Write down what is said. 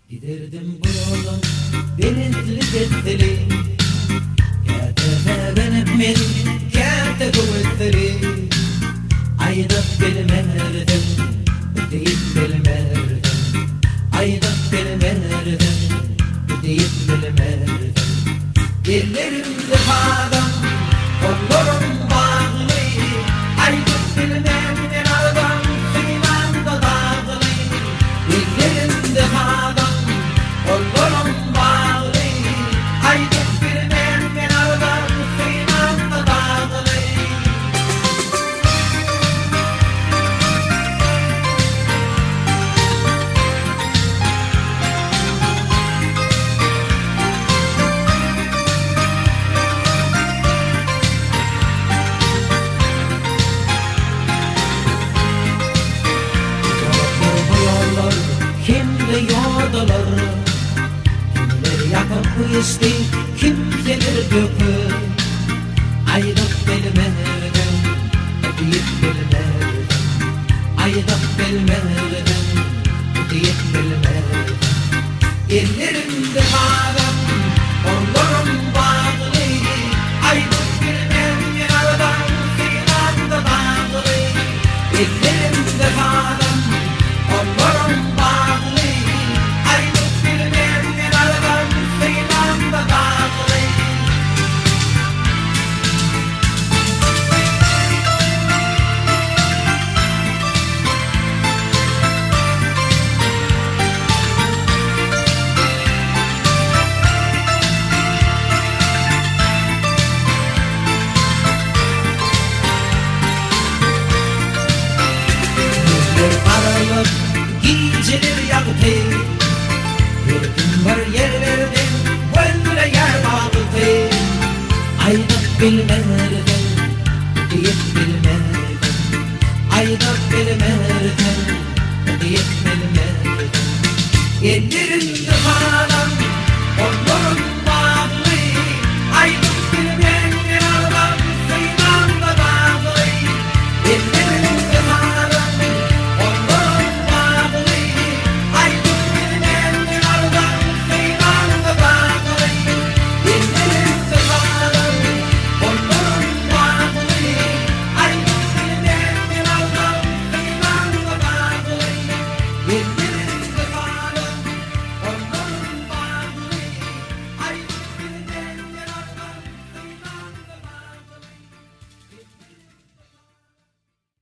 Giderdim bu yolun benitli betteli Kâteferenip min kâte kuvvetleri Aydıp bilmerdim, deyip bilmerdim Aydıp bilmerdim, deyip bilmerdim Ellerimde bağlam, kollarım bağlı Aydıp bilmerdim, aradan suyumanda dağlı Ellerimde bağlam, kollarım bağlı Aydıp bilmerdim, aradan suyumanda dağlı Kimle yoldalar, kimler yakıp içti, kimseler dökür. Aydıp bilmerdim, deyip bilmerdim. Aydıp bilmerdim, deyip bilmerdim. Ellerimde bağlam, kollarım bağlı. Aydıp bilmerdim, aradan sıyılan da dağlı. Ellerimde bağlam, kollarım bağlı. Aydıp bilmerdim, aradan sıyılan da dağlı. Aralık geceler yaktı Bir gün var yerlerden Böyle yer bağlıdı Aydıp bilmerdim Deyip bilmerdim Aydıp bilmerdim Deyip bilmerdim Ellerimde